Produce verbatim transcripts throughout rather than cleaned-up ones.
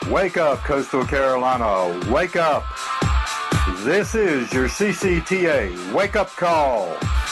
Wake up, Coastal Carolina. Wake up. This is your C C T A wake-up call.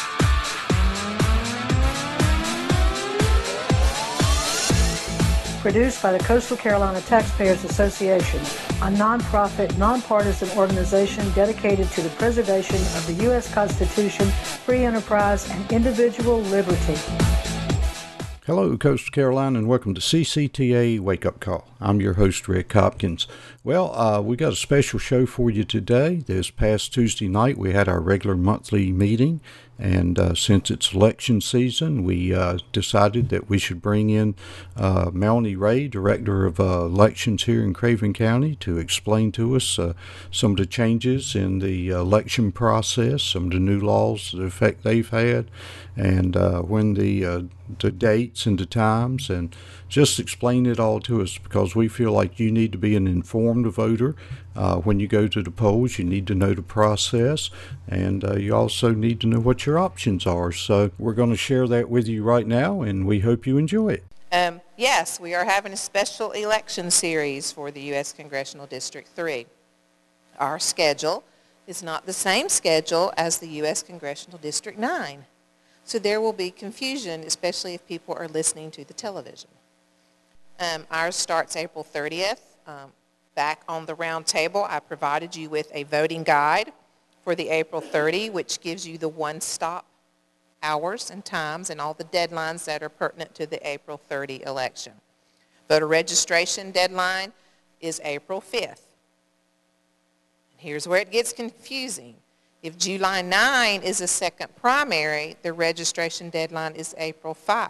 Produced by the Coastal Carolina Taxpayers Association, a nonprofit, nonpartisan organization dedicated to the preservation of the U S Constitution, free enterprise, and individual liberty. Hello, Coastal Carolina, and welcome to C C T A Wake Up Call. I'm your host, Rick Hopkins. Well, uh, we got a special show for you today. This past Tuesday night, we had our regular monthly meeting, and uh, since it's election season, we uh, decided that we should bring in uh, Melanie Ray, Director of uh, Elections here in Craven County, to explain to us uh, some of the changes in the election process, some of the new laws, the effect they've had, and uh, when the uh, the dates and the times, and just explain it all to us, because we feel like you need to be an informed voter. Uh, when you go to the polls, you need to know the process, and uh, you also need to know what your options are. So we're going to share that with you right now, and we hope you enjoy it. Um, yes, we are having a special election series for the U S Congressional District three. Our schedule is not the same schedule as the U S Congressional District nine. So there will be confusion, especially if people are listening to the television. Um, ours starts April thirtieth. Um, back on the round table, I provided you with a voting guide for the April thirtieth, which gives you the one-stop hours and times and all the deadlines that are pertinent to the April thirtieth election. Voter registration deadline is April fifth. And here's where it gets confusing. If July ninth is a second primary, the registration deadline is April fifth.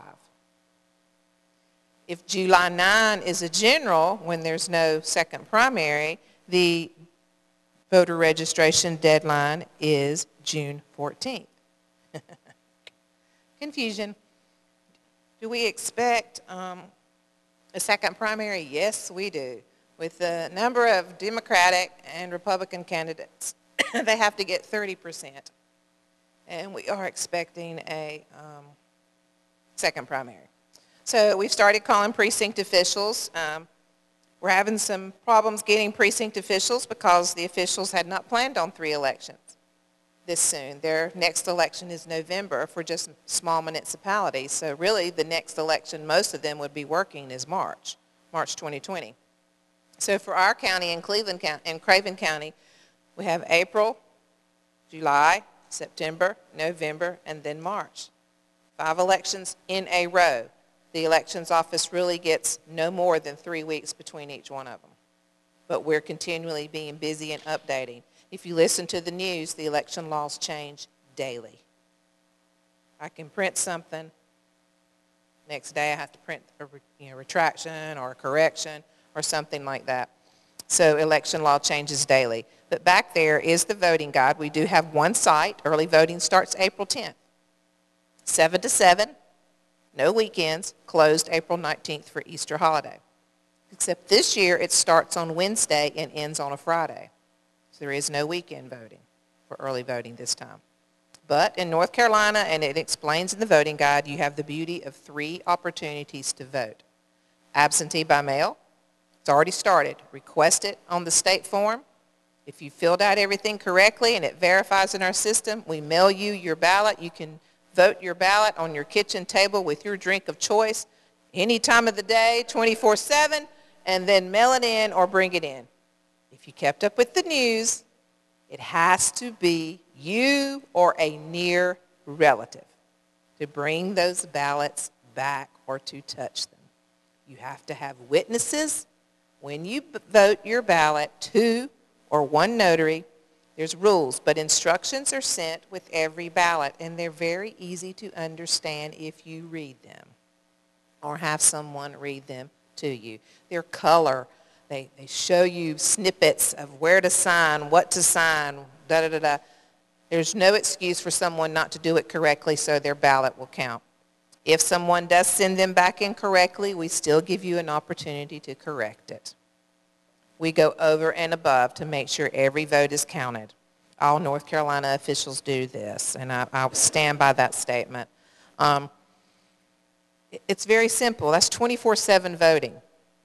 If July ninth is a general, when there's no second primary, the voter registration deadline is June fourteenth. Confusion. Do we expect um, a second primary? Yes, we do. With the number of Democratic and Republican candidates, they have to get thirty percent. And we are expecting a um, second primary. So we've started calling precinct officials. Um, we're having some problems getting precinct officials because the officials had not planned on three elections this soon. Their next election is November for just small municipalities. So really the next election most of them would be working is March, March twenty twenty. So for our county in Cleveland County, in Craven County, we have April, July, September, November, and then March. Five elections in a row. The elections office really gets no more than three weeks between each one of them. But we're continually being busy and updating. If you listen to the news, the election laws change daily. I can print something. Next day I have to print a you know, retraction or a correction or something like that. So election law changes daily. But back there is the voting guide. We do have one site. Early voting starts April tenth. seven to seven, no weekends, closed April nineteenth for Easter holiday. Except this year it starts on Wednesday and ends on a Friday. So there is no weekend voting for early voting this time. But in North Carolina, and it explains in the voting guide, you have the beauty of three opportunities to vote. Absentee by mail. It's already started. Request it on the state form. If you filled out everything correctly and it verifies in our system, we mail you your ballot. You can vote your ballot on your kitchen table with your drink of choice any time of the day, twenty-four seven, and then mail it in or bring it in. If you kept up with the news, it has to be you or a near relative to bring those ballots back or to touch them. You have to have witnesses. When you vote your ballot, two or one notary, there's rules, but instructions are sent with every ballot, and they're very easy to understand if you read them or have someone read them to you. Their color, they, they show you snippets of where to sign, what to sign, da-da-da-da. There's no excuse for someone not to do it correctly, so their ballot will count. If someone does send them back incorrectly, we still give you an opportunity to correct it. We go over and above to make sure every vote is counted. All North Carolina officials do this, and I, I stand by that statement. Um, it's very simple. That's twenty-four seven voting.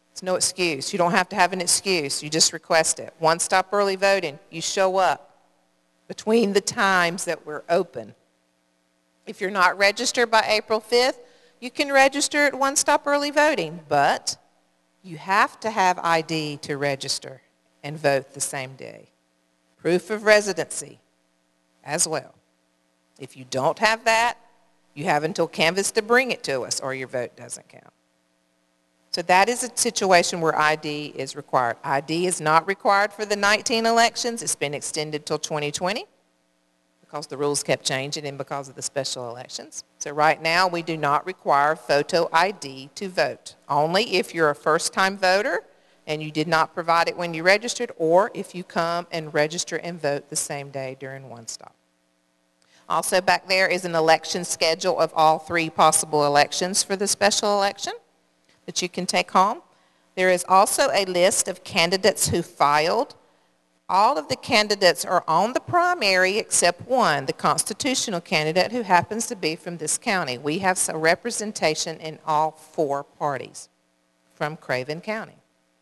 It's no excuse. You don't have to have an excuse. You just request it. One Stop Early Voting, you show up between the times that we're open. If you're not registered by April fifth, you can register at One Stop Early Voting, but you have to have I D to register and vote the same day. Proof of residency as well. If you don't have that, you have until Canvass to bring it to us or your vote doesn't count. So that is a situation where I D is required. I D is not required for the nineteen elections. It's been extended till twenty twenty because the rules kept changing and because of the special elections. So right now we do not require photo I D to vote. Only if you're a first-time voter and you did not provide it when you registered, or if you come and register and vote the same day during One Stop. Also back there is an election schedule of all three possible elections for the special election that you can take home. There is also a list of candidates who filed. All of the candidates are on the primary except one, the constitutional candidate who happens to be from this county. We have some representation in all four parties from Craven County.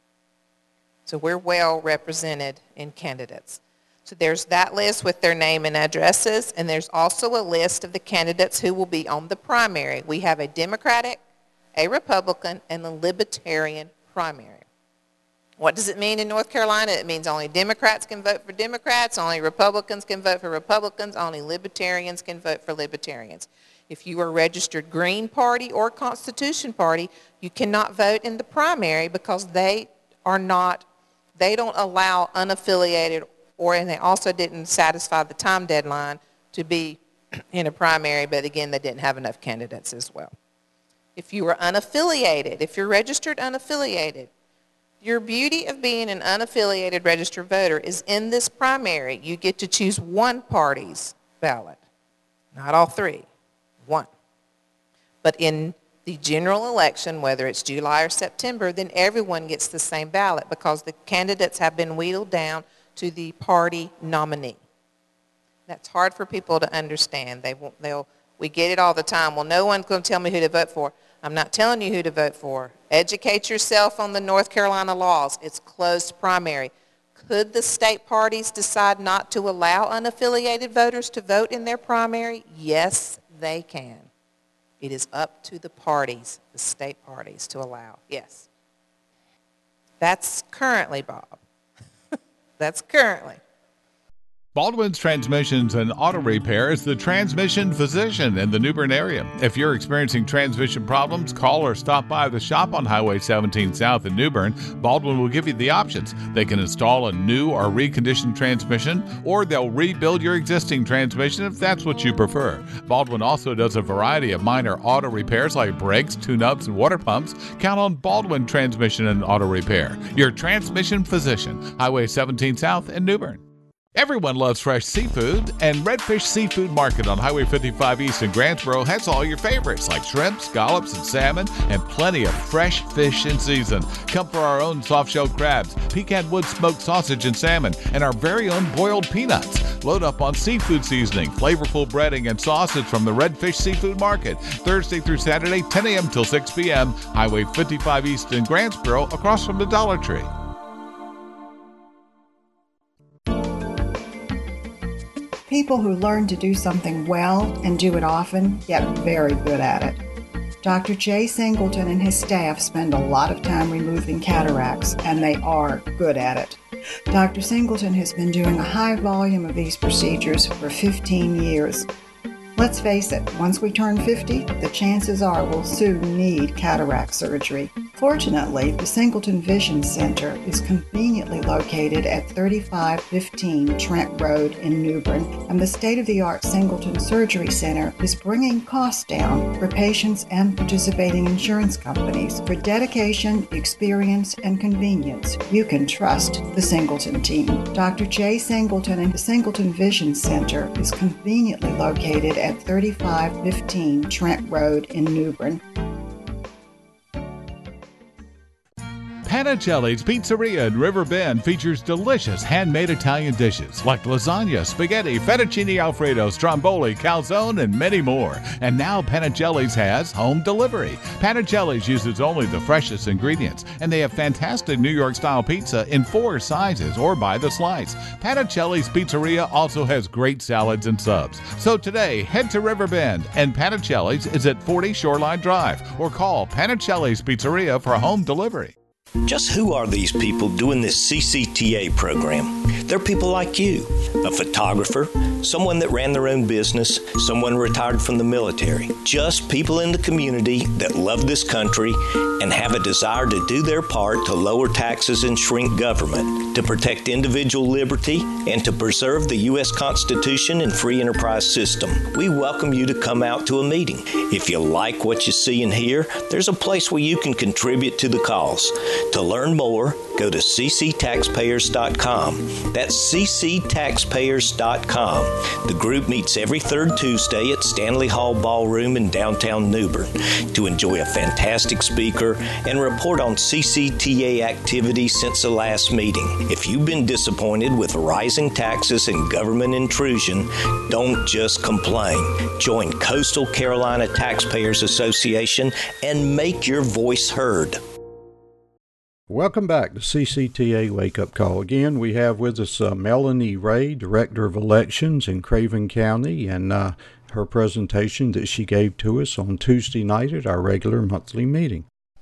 So we're well represented in candidates. So there's that list with their name and addresses, and there's also a list of the candidates who will be on the primary. We have a Democratic, a Republican, and a Libertarian primary. What does it mean in North Carolina? It means only Democrats can vote for Democrats, only Republicans can vote for Republicans, only Libertarians can vote for Libertarians. If you are registered Green Party or Constitution Party, you cannot vote in the primary because they are not, they don't allow unaffiliated, or and they also didn't satisfy the time deadline to be in a primary, but again, they didn't have enough candidates as well. If you are unaffiliated, if you're registered unaffiliated, your beauty of being an unaffiliated registered voter is in this primary. You get to choose one party's ballot, not all three, one. But in the general election, whether it's July or September, then everyone gets the same ballot because the candidates have been whittled down to the party nominee. That's hard for people to understand. They won't, they'll, we get it all the time. Well, no one's going to tell me who to vote for. I'm not telling you who to vote for. Educate yourself on the North Carolina laws. It's closed primary. Could the state parties decide not to allow unaffiliated voters to vote in their primary? Yes, they can. It is up to the parties, the state parties, to allow. Yes. That's currently, Bob. That's currently. Baldwin's Transmissions and Auto Repair is the transmission physician in the New Bern area. If you're experiencing transmission problems, call or stop by the shop on Highway seventeen South in New Bern. Baldwin will give you the options. They can install a new or reconditioned transmission, or they'll rebuild your existing transmission if that's what you prefer. Baldwin also does a variety of minor auto repairs like brakes, tune-ups, and water pumps. Count on Baldwin Transmission and Auto Repair, your transmission physician, Highway seventeen South in New Bern. Everyone loves fresh seafood, and Redfish Seafood Market on Highway fifty-five East in Grantsboro has all your favorites like shrimp, scallops, and salmon, and plenty of fresh fish in season. Come for our own soft-shelled crabs, pecan wood smoked sausage and salmon, and our very own boiled peanuts. Load up on seafood seasoning, flavorful breading, and sausage from the Redfish Seafood Market, Thursday through Saturday, ten a.m. till six p.m., Highway fifty-five East in Grantsboro, across from the Dollar Tree. People who learn to do something well and do it often get very good at it. Doctor Jay Singleton and his staff spend a lot of time removing cataracts, and they are good at it. Doctor Singleton has been doing a high volume of these procedures for fifteen years. Let's face it, once we turn fifty, the chances are we'll soon need cataract surgery. Fortunately, the Singleton Vision Center is conveniently located at thirty-five fifteen Trent Road in New Bern, and the state-of-the-art Singleton Surgery Center is bringing costs down for patients and participating insurance companies. For dedication, experience, and convenience, you can trust the Singleton team. Doctor Jay Singleton and the Singleton Vision Center is conveniently located at thirty-five fifteen Trent Road in New Bern. Panicelli's Pizzeria in River Bend features delicious handmade Italian dishes like lasagna, spaghetti, fettuccine alfredo, stromboli, calzone, and many more. And now Panicelli's has home delivery. Panicelli's uses only the freshest ingredients, and they have fantastic New York-style pizza in four sizes or by the slice. Panicelli's Pizzeria also has great salads and subs. So today, head to River Bend, and Panicelli's is at forty Shoreline Drive, or call Panicelli's Pizzeria for home delivery. Just who are these people doing this C C T A program? They're people like you, a photographer, someone that ran their own business, someone retired from the military. Just people in the community that love this country and have a desire to do their part to lower taxes and shrink government, to protect individual liberty, and to preserve the U S Constitution and free enterprise system. We welcome you to come out to a meeting. If you like what you see and hear, there's a place where you can contribute to the cause. To learn more, go to c c taxpayers dot com. That's c c taxpayers dot com. The group meets every third Tuesday at Stanley Hall Ballroom in downtown New Bern to enjoy a fantastic speaker and report on C C T A activities since the last meeting. If you've been disappointed with rising taxes and government intrusion, don't just complain. Join Coastal Carolina Taxpayers Association and make your voice heard. Welcome back to C C T A Wake Up Call. Again, we have with us uh, Melanie Ray, Director of Elections in Craven County, and uh, her presentation that she gave to us on Tuesday night at our regular monthly meeting.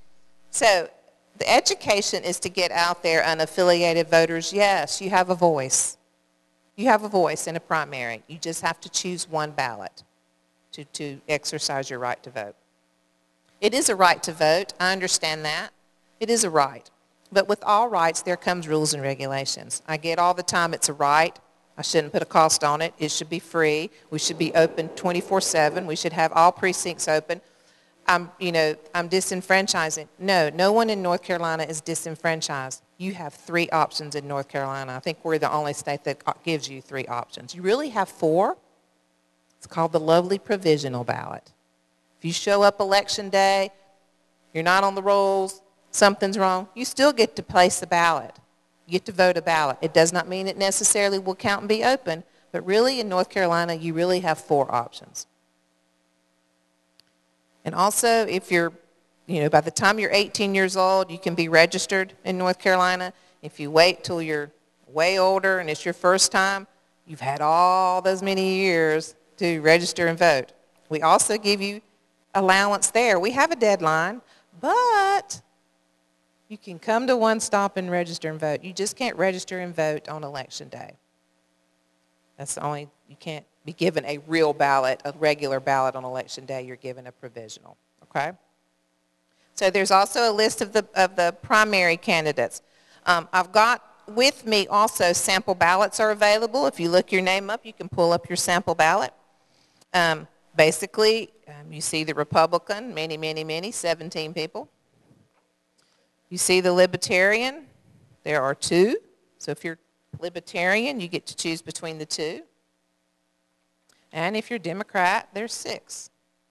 So the education is to get out there, unaffiliated voters. Yes, you have a voice. You have a voice in a primary. You just have to choose one ballot to, to exercise your right to vote. It is a right to vote. I understand that. It is a right. But with all rights, there comes rules and regulations. I get all the time it's a right. I shouldn't put a cost on it. It should be free. We should be open twenty-four seven. We should have all precincts open. I'm, you know, I'm disenfranchising. No, no one in North Carolina is disenfranchised. You have three options in North Carolina. I think we're the only state that gives you three options. You really have four. It's called the lovely provisional ballot. If you show up election day, you're not on the rolls, something's wrong, you still get to place a ballot. You get to vote a ballot. It does not mean it necessarily will count and be open, but really in North Carolina, you really have four options. And also, if you're, you know, by the time you're eighteen years old, you can be registered in North Carolina. If you wait till you're way older and it's your first time, you've had all those many years to register and vote. We also give you allowance there. We have a deadline, but you can come to One Stop and register and vote. You just can't register and vote on election day. That's the only, you can't be given a real ballot, a regular ballot on election day. You're given a provisional, okay? So there's also a list of the, of the primary candidates. Um, I've got with me also sample ballots are available. If you look your name up, you can pull up your sample ballot. Um, basically, um, you see the Republican, many, many, many, seventeen people. You see the Libertarian, there are two. So if you're Libertarian, you get to choose between the two. And if you're Democrat, there's six.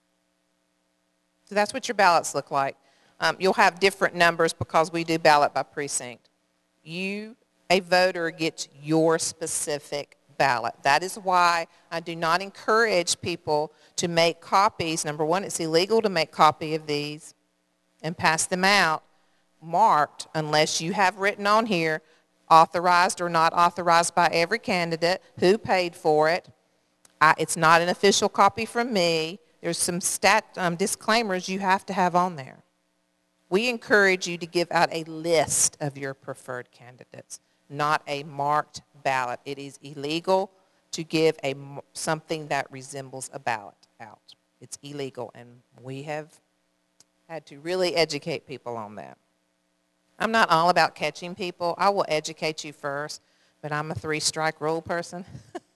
So that's what your ballots look like. Um, you'll have different numbers because we do ballot by precinct. You, a voter, gets your specific ballot. That is why I do not encourage people to make copies. Number one, it's illegal to make a copy of these and pass them out marked unless you have written on here authorized or not authorized by every candidate, who paid for it. I, it's not an official copy from me. There's some stat um, disclaimers you have to have on there. We encourage you to give out a list of your preferred candidates, not a marked ballot. It is illegal to give a, something that resembles a ballot out. It's illegal, and we have had to really educate people on that. I'm not all about catching people. I will educate you first, but I'm a three-strike rule person.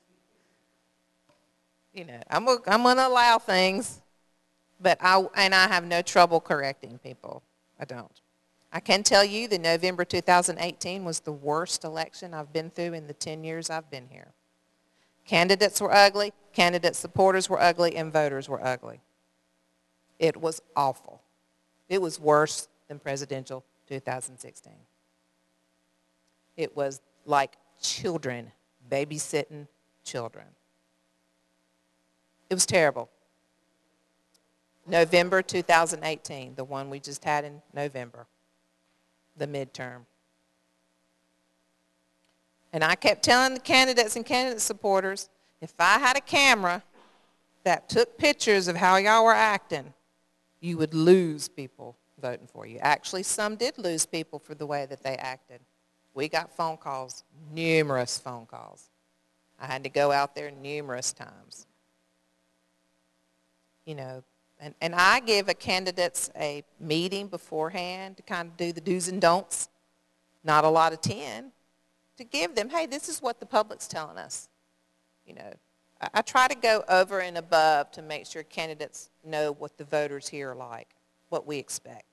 You know, I'm, I'm going to allow things, but I, and I have no trouble correcting people. I don't. I can tell you that November two thousand eighteen was the worst election I've been through in the ten years I've been here. Candidates were ugly, candidate supporters were ugly, and voters were ugly. It was awful. It was worse than presidential two thousand sixteen. It was like children, babysitting children. It was terrible. November two thousand eighteen, the one we just had in November, the midterm. And I kept telling the candidates and candidate supporters, if I had a camera that took pictures of how y'all were acting, you would lose people voting for you. Actually, some did lose people for the way that they acted. We got phone calls, numerous phone calls. I had to go out there numerous times. You know, and, and I give a candidates a meeting beforehand to kind of do the do's and don'ts, not a lot of ten, to give them, hey, this is what the public's telling us. You know, I, I try to go over and above to make sure candidates know what the voters here are like, what we expect.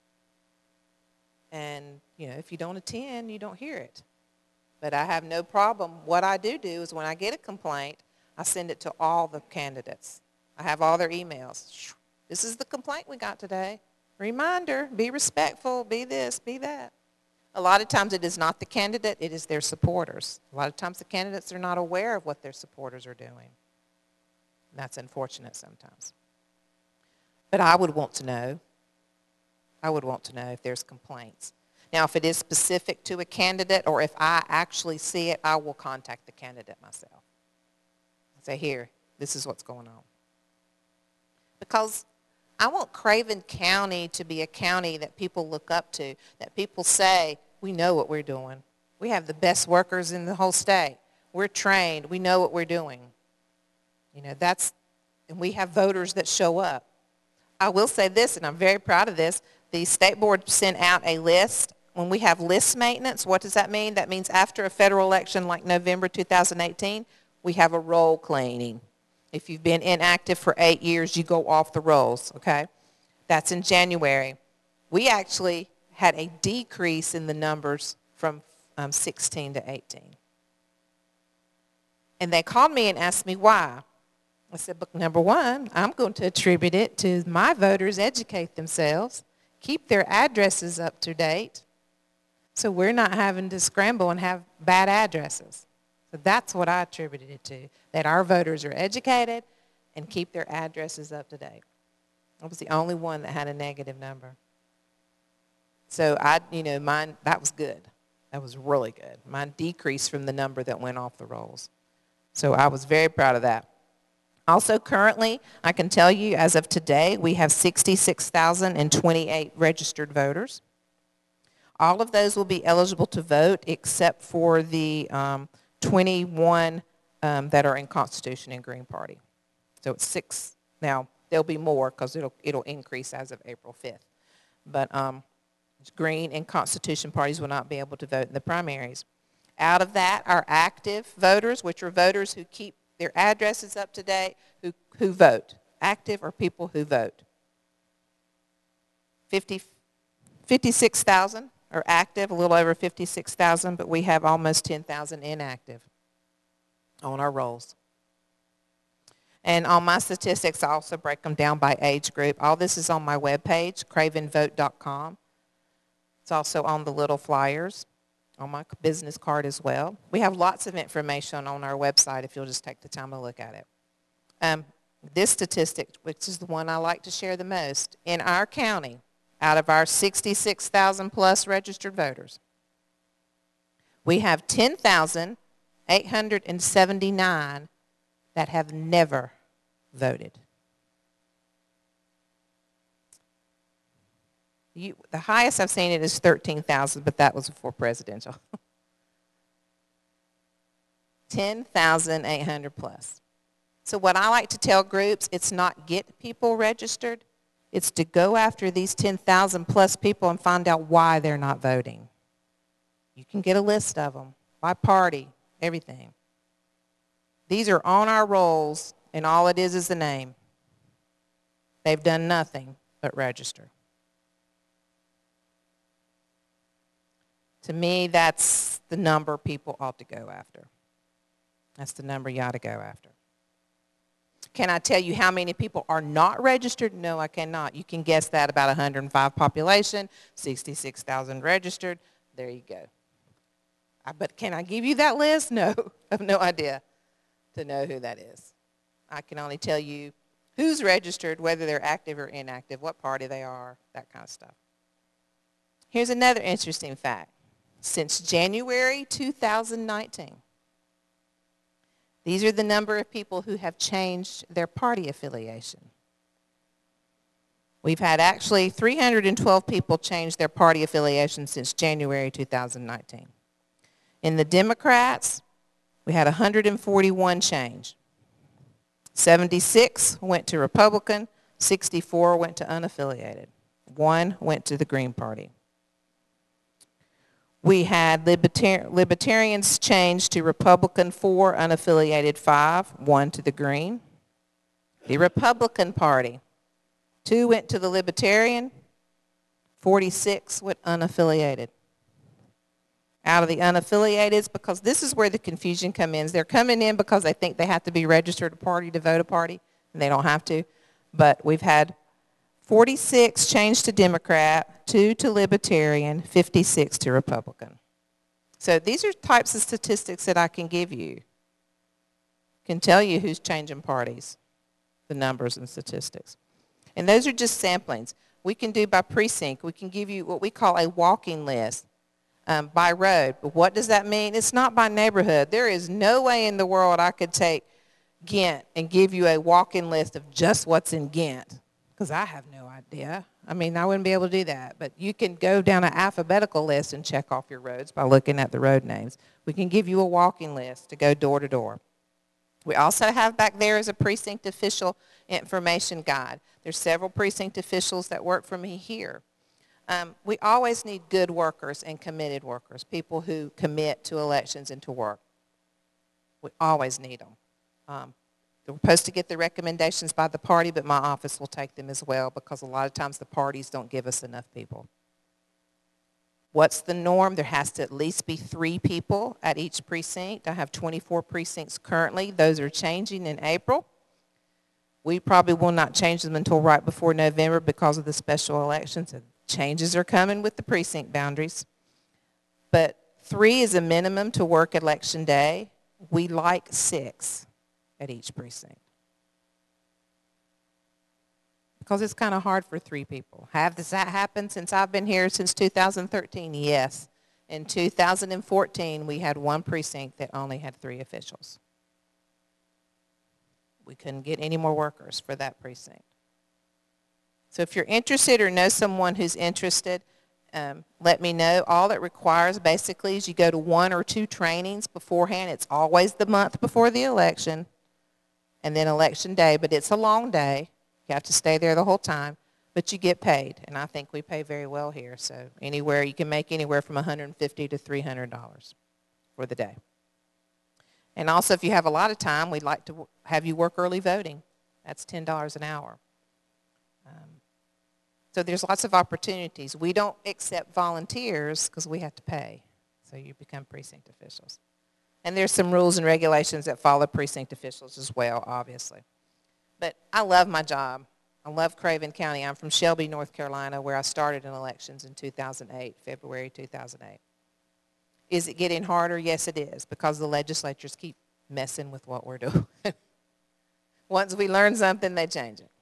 And, you know, if you don't attend, you don't hear it. But I have no problem. What I do do is when I get a complaint, I send it to all the candidates. I have all their emails. This is the complaint we got today. Reminder, be respectful, be this, be that. A lot of times it is not the candidate, it is their supporters. A lot of times the candidates are not aware of what their supporters are doing. And that's unfortunate sometimes. But I would want to know. I would want to know if there's complaints. Now, if it is specific to a candidate or if I actually see it, I will contact the candidate myself. I say, here, this is what's going on. Because I want Craven County to be a county that people look up to, that people say, we know what we're doing. We have the best workers in the whole state. We're trained. We know what we're doing. You know, that's, and we have voters that show up. I will say this, and I'm very proud of this. The state board sent out a list. When we have list maintenance, what does that mean? That means after a federal election like November two thousand eighteen, we have a roll cleaning. If you've been inactive for eight years, you go off the rolls, okay? That's in January. We actually had a decrease in the numbers from um, sixteen to eighteen. And they called me and asked me why. I said, but number one, I'm going to attribute it to my voters educate themselves, keep their addresses up to date, so we're not having to scramble and have bad addresses. So that's what I attributed it to, that our voters are educated and keep their addresses up to date. I was the only one that had a negative number. So I, you know, mine, that was good. That was really good. Mine decreased from the number that went off the rolls. So I was very proud of that. Also, currently, I can tell you, as of today, we have sixty-six thousand twenty-eight registered voters. All of those will be eligible to vote except for the um, twenty-one um, that are in Constitution and Green Party. So it's six. Now, there'll be more because it'll, it'll increase as of April fifth. But um, Green and Constitution parties will not be able to vote in the primaries. Out of that, our active voters, which are voters who keep their addresses up to date, who, who vote. Active are people who vote. fifty, fifty-six thousand are active, a little over fifty-six thousand, but we have almost ten thousand inactive on our rolls. And on my statistics, I also break them down by age group. All this is on my webpage, craven vote dot com. It's also on the little flyers, on my business card as well. We have lots of information on our website if you'll just take the time to look at it. Um, this statistic, which is the one I like to share the most, in our county, out of our sixty-six thousand plus registered voters, we have ten thousand eight hundred seventy-nine that have never voted. You, the highest I've seen it is thirteen thousand, but that was before presidential. ten thousand eight hundred plus. So what I like to tell groups, it's not get people registered, it's to go after these ten thousand plus people and find out why they're not voting. You can get a list of them, by party, everything. These are on our rolls, and all it is is the name. They've done nothing but register. To me, that's the number people ought to go after. That's the number you ought to go after. can I tell you how many people are not registered? No, I cannot. You can guess that, about one hundred five population, sixty-six thousand registered. There you go. I, but can I give you that list? No, I have no idea to know who that is. I can only tell you who's registered, whether they're active or inactive, what party they are, that kind of stuff. Here's another interesting fact. Since January two thousand nineteen, these are the number of people who have changed their party affiliation. We've had actually three hundred twelve people change their party affiliation since January two thousand nineteen. In the Democrats, we had one hundred forty-one change. seventy-six went to Republican, sixty-four went to unaffiliated. One went to the Green Party. We had libertar- Libertarians change to Republican, four, unaffiliated, five, one to the Green. The Republican Party, two went to the Libertarian, forty-six went unaffiliated. Out of the unaffiliated, because this is where the confusion comes in. They're coming in because they think they have to be registered a party to vote a party, and they don't have to. But we've had forty-six change to Democrat, two to Libertarian, fifty-six to Republican. So these are types of statistics that I can give you. Can tell you who's changing parties, the numbers and statistics. And those are just samplings. We can do by precinct. We can give you what we call a walking list. Um, by road. But what does that mean? It's not by neighborhood. There is no way in the world I could take Ghent and give you a walk-in list of just what's in Ghent, because I have no idea. I mean, I wouldn't be able to do that. But you can go down an alphabetical list and check off your roads by looking at the road names. We can give you a walking list to go door to door. We also have back there is a precinct official information guide. There's several precinct officials that work for me here. Um, we always need good workers and committed workers, people who commit to elections and to work. We always need them. Um, they're supposed to get the recommendations by the party, but my office will take them as well, because a lot of times the parties don't give us enough people. What's the norm? There has to at least be three people at each precinct. I have twenty-four precincts currently. Those are changing in April. We probably will not change them until right before November because of the special elections. Changes are coming with the precinct boundaries. But three is a minimum to work election day. We like six at each precinct, because it's kind of hard for three people. Have this that happened since I've been here since two thousand thirteen? Yes. In two thousand fourteen, we had one precinct that only had three officials. We couldn't get any more workers for that precinct. So if you're interested or know someone who's interested, um, let me know. All it requires basically is you go to one or two trainings beforehand. It's always the month before the election, and then election day, but it's a long day. You have to stay there the whole time, but you get paid, and I think we pay very well here. So anywhere, you can make anywhere from one hundred fifty dollars to three hundred dollars for the day. And also, if you have a lot of time, we'd like to have you work early voting. That's ten dollars an hour. Um, so there's lots of opportunities. We don't accept volunteers because we have to pay. So you become precinct officials. And there's some rules and regulations that follow precinct officials as well, obviously. But I love my job. I love Craven County. I'm from Shelby, North Carolina, where I started in elections in two thousand eight, February two thousand eight. Is it getting harder? Yes, it is, because the legislatures keep messing with what we're doing. Once we learn something, they change it.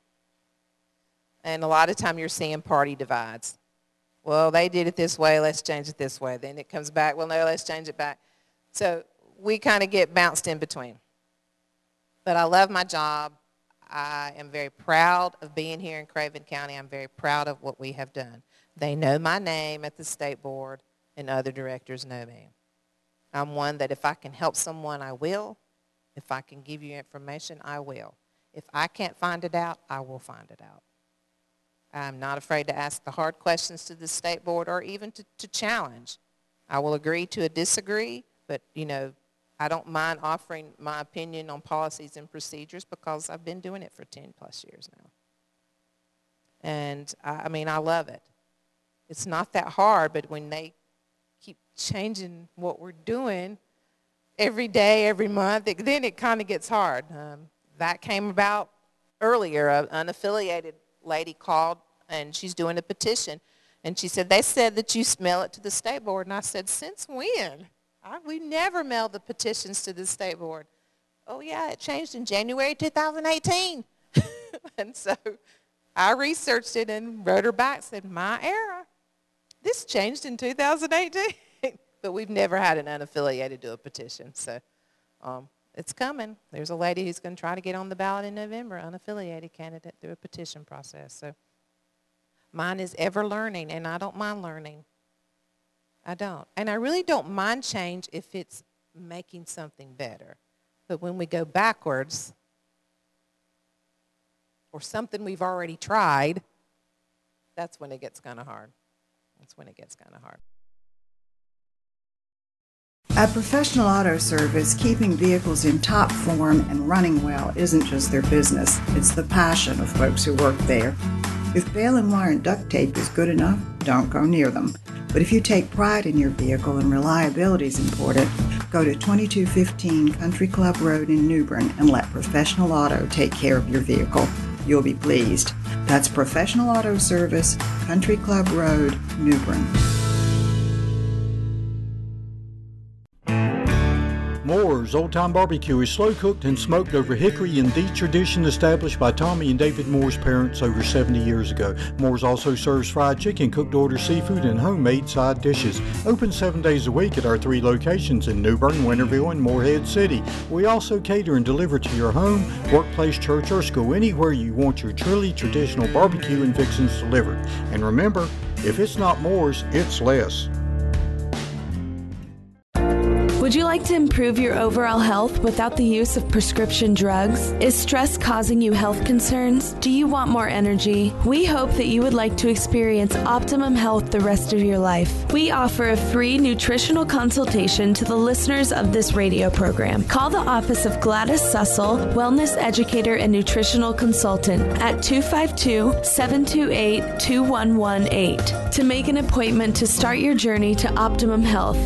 And a lot of time you're seeing party divides. Well, they did it this way, let's change it this way. Then it comes back, well, no, let's change it back. So we kind of get bounced in between. But I love my job. I am very proud of being here in Craven County. I'm very proud of what we have done. They know my name at the state board, and other directors know me. I'm one that if I can help someone, I will. If I can give you information, I will. If I can't find it out, I will find it out. I'm not afraid to ask the hard questions to the state board, or even to, to challenge. I will agree to a disagree, but, you know, I don't mind offering my opinion on policies and procedures, because I've been doing it for ten plus years now. And, I, I mean, I love it. It's not that hard, but when they keep changing what we're doing every day, every month, it, then it kind of gets hard. Um, that came about earlier. An unaffiliated lady called, and she's doing a petition. And she said, they said that you mail it to the state board. And I said, since when? I, we never mail the petitions to the state board. Oh, yeah, it changed in January two thousand eighteen. And so I researched it and wrote her back, said, my error. This changed in two thousand eighteen. But we've never had an unaffiliated do a petition. So um, it's coming. There's a lady who's going to try to get on the ballot in November, unaffiliated candidate through a petition process. So mine is ever learning, and I don't mind learning. I don't. And I really don't mind change if it's making something better. But when we go backwards, or something we've already tried, that's when it gets kind of hard. That's when it gets kind of hard. At Professional Auto Service, keeping vehicles in top form and running well isn't just their business. It's the passion of folks who work there. If baling wire and duct tape is good enough, don't go near them. But if you take pride in your vehicle and reliability is important, go to twenty-two fifteen Country Club Road in New Bern and let Professional Auto take care of your vehicle. You'll be pleased. That's Professional Auto Service, Country Club Road, New Bern. Moore's Old Time Barbecue is slow cooked and smoked over hickory in the tradition established by Tommy and David Moore's parents over seventy years ago. Moore's also serves fried chicken, cooked to order seafood, and homemade side dishes. Open seven days a week at our three locations in New Bern, Winterville, and Morehead City. We also cater and deliver to your home, workplace, church, or school, anywhere you want your truly traditional barbecue and fixings delivered. And remember, if it's not Moore's, it's less. Would you like to improve your overall health without the use of prescription drugs? Is stress causing you health concerns? Do you want more energy? We hope that you would like to experience optimum health the rest of your life. We offer a free nutritional consultation to the listeners of this radio program. Call the office of Gladys Sussel, wellness educator and nutritional consultant at two five two, seven two eight, two one one eight to make an appointment to start your journey to optimum health.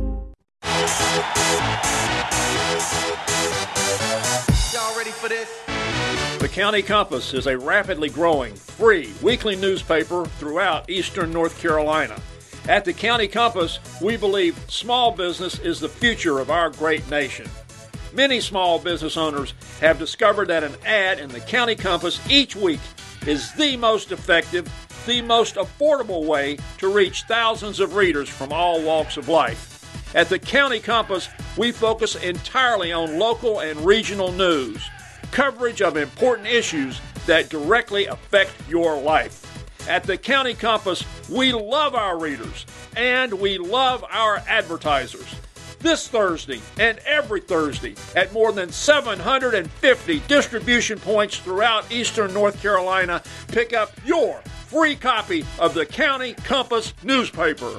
Y'all ready for this? The County Compass is a rapidly growing, free weekly newspaper throughout eastern North Carolina. At the County Compass, we believe small business is the future of our great nation. Many small business owners have discovered that an ad in the County Compass each week is the most effective, the most affordable way to reach thousands of readers from all walks of life. At the County Compass, we focus entirely on local and regional news, coverage of important issues that directly affect your life. At the County Compass, we love our readers and we love our advertisers. This Thursday and every Thursday at more than seven hundred fifty distribution points throughout eastern North Carolina, pick up your free copy of the County Compass newspaper.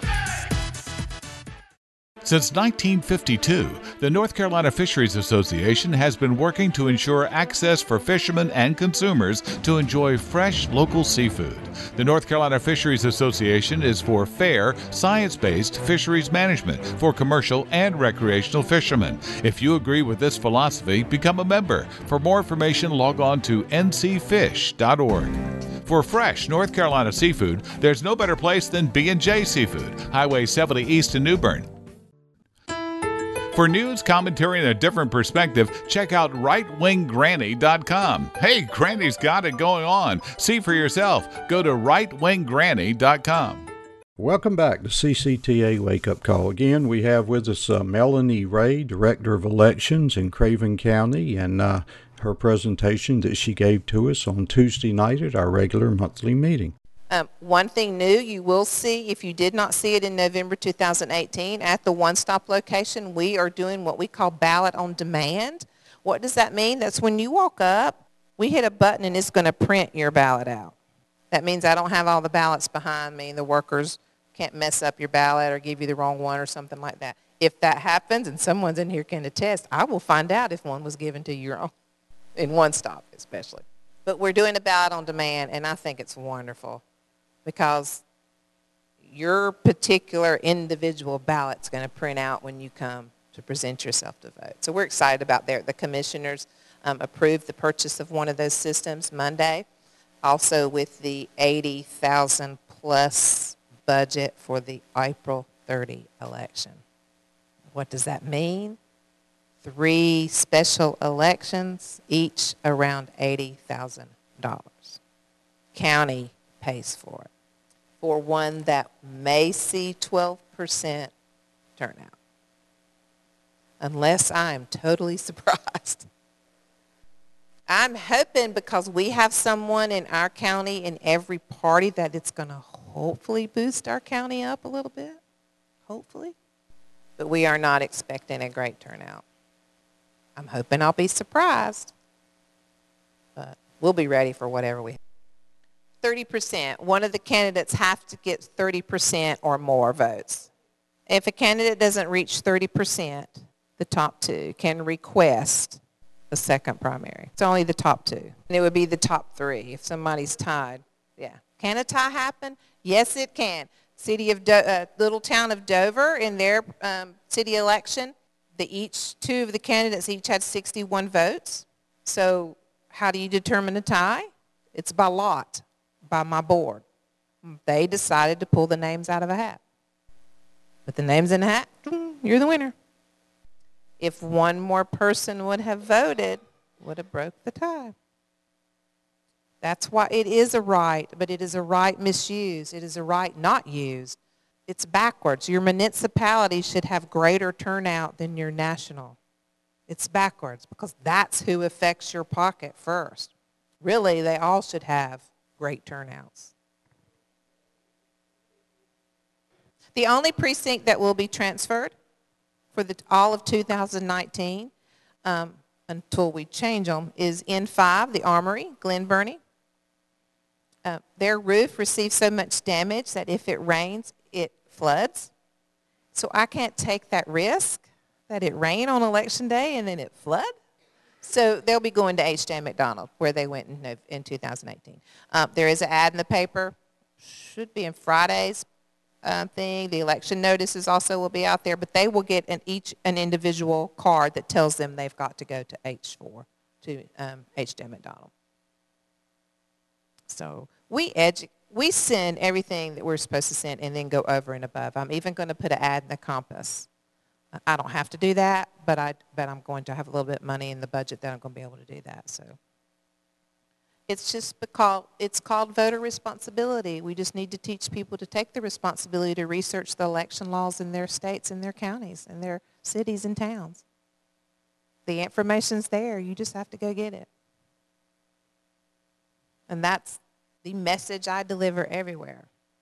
Since nineteen fifty-two, the North Carolina Fisheries Association has been working to ensure access for fishermen and consumers to enjoy fresh local seafood. The North Carolina Fisheries Association is for fair, science-based fisheries management for commercial and recreational fishermen. If you agree with this philosophy, become a member. For more information, log on to n c fish dot org. For fresh North Carolina seafood, there's no better place than B and J Seafood, Highway seventy East in New Bern. For news, commentary, and a different perspective, check out right wing granny dot com. Hey, Granny's got it going on. See for yourself. Go to right wing granny dot com. Welcome back to C C T A Wake Up Call. Again, we have with us uh, Melanie Ray, Director of Elections in Craven County, and uh, her presentation that she gave to us on Tuesday night at our regular monthly meeting. Um, one thing new you will see, if you did not see it in November two thousand eighteen, at the One Stop location, we are doing what we call ballot on demand. What does that mean? That's when you walk up, we hit a button and it's going to print your ballot out. That means I don't have all the ballots behind me. The workers can't mess up your ballot or give you the wrong one or something like that. If that happens, and someone's in here can attest, I will find out if one was given to you wrong, in One Stop especially. But we're doing a ballot on demand, and I think it's wonderful, because your particular individual ballot's going to print out when you come to present yourself to vote. So we're excited about that. The commissioners um, approved the purchase of one of those systems Monday, also with the eighty thousand plus budget for the April thirtieth election. What does that mean? Three special elections, each around eighty thousand dollars. County pays for it, for one that may see twelve percent turnout. Unless I am totally surprised. I'm hoping because we have someone in our county in every party that it's going to hopefully boost our county up a little bit. Hopefully. But we are not expecting a great turnout. I'm hoping I'll be surprised. But we'll be ready for whatever we have. thirty percent. One of the candidates have to get thirty percent or more votes. If a candidate doesn't reach thirty percent, the top two can request a second primary. It's only the top two. And it would be the top three if somebody's tied. Yeah. Can a tie happen? Yes, it can. City of Do- uh, little town of Dover, in their um, city election, the each two of the candidates each had sixty-one votes. So how do you determine a tie? It's by lot, by my board. They decided to pull the names out of a hat. Put the names in the hat, you're the winner. If one more person would have voted, would have broke the tie. That's why it is a right, but it is a right misused. It is a right not used. It's backwards. Your municipality should have greater turnout than your national. It's backwards because that's who affects your pocket first. Really, they all should have great turnouts. The only precinct that will be transferred for the, all of two thousand nineteen, um, until we change them, is N five, the Armory, Glen Burnie. Uh, their roof received so much damage that if it rains, it floods. So I can't take that risk that it rain on election day and then it flood. So they'll be going to H J McDonald, where they went in, in two thousand eighteen. Um, there is an ad in the paper, should be in Friday's uh, thing. The election notices also will be out there, but they will get an, each an individual card that tells them they've got to go to H four, to um, H J McDonald. So we edu- we send everything that we're supposed to send and then go over and above. I'm even going to put an ad in the Compass. I don't have to do that, but I but I'm going to have a little bit of money in the budget that I'm going to be able to do that. So it's just because it's called voter responsibility. We just need to teach people to take the responsibility to research the election laws in their states and their counties and their cities and towns. The information's there. You just have to go get it. And that's the message I deliver everywhere.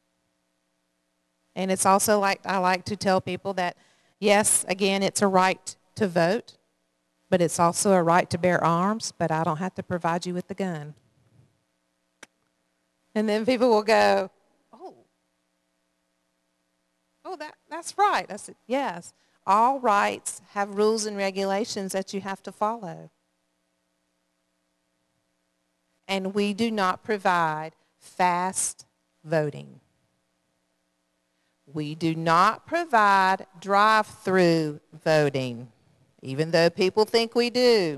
And it's also like I like to tell people that, yes, again, it's a right to vote, but it's also a right to bear arms, but I don't have to provide you with the gun. And then people will go, oh, oh, that, that's right. I said, yes, all rights have rules and regulations that you have to follow. And we do not provide fast voting. We do not provide drive-through voting, even though people think we do.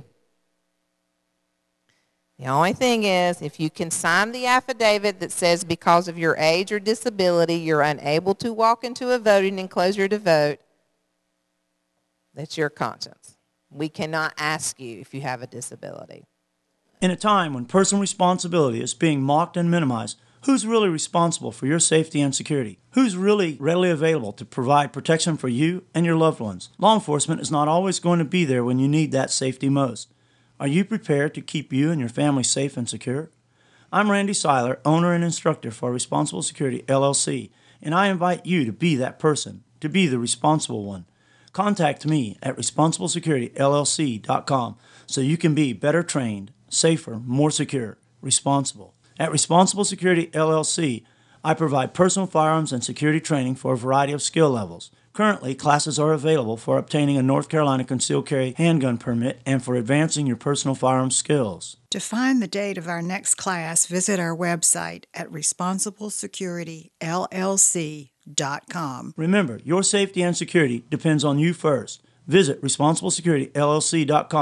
The only thing is, if you can sign the affidavit that says because of your age or disability, you're unable to walk into a voting enclosure to vote, that's your conscience. We cannot ask you if you have a disability. In a time when personal responsibility is being mocked and minimized, who's really responsible for your safety and security? Who's really readily available to provide protection for you and your loved ones? Law enforcement is not always going to be there when you need that safety most. Are you prepared to keep you and your family safe and secure? I'm Randy Seiler, owner and instructor for Responsible Security L L C, and I invite you to be that person, to be the responsible one. Contact me at responsible security L L C dot com so you can be better trained, safer, more secure, responsible. At Responsible Security L L C, I provide personal firearms and security training for a variety of skill levels. Currently, classes are available for obtaining a North Carolina concealed carry handgun permit and for advancing your personal firearms skills. To find the date of our next class, visit our website at responsible security L L C dot com. Remember, your safety and security depends on you first. Visit responsible security L L C dot com